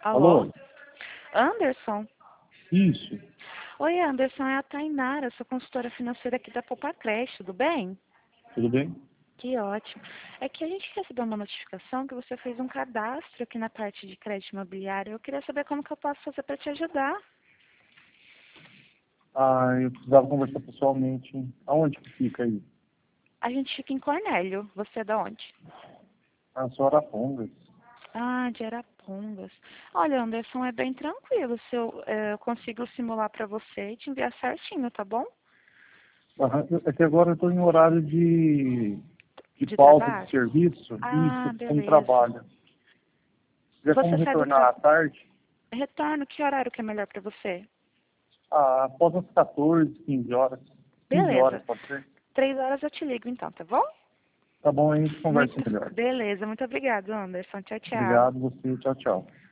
Alô? Alô? Anderson? Isso, Oi, Anderson, é a Tainara, sou consultora financeira aqui da Poupa Creche, tudo bem? tudo bem? Que ótimo. É que a gente recebeu uma notificação que você fez um cadastro aqui na parte de crédito imobiliário. Eu queria saber como que eu posso fazer para te ajudar. Eu precisava conversar pessoalmente. Aonde que fica aí? A gente fica em Cornélio. Você é de onde? Sou Arapongas. Ah, de Arapongas. Olha, Anderson, é bem tranquilo. Se eu consigo simular para você e te enviar certinho, tá bom? É que agora eu estou em horário de De pausa de trabalho? serviço. Isso, Ah, como beleza. trabalho. Se tiver como Você sai do retornar à trabalho. tarde, Retorno, que horário que é melhor para você? após as 14, 15 horas. 15 horas, Beleza. pode ser? 3 horas eu te ligo então, tá bom? Tá bom, aí a gente conversa Muito, melhor. beleza, muito obrigada, Anderson. Tchau, tchau. Obrigado, você. Tchau, tchau.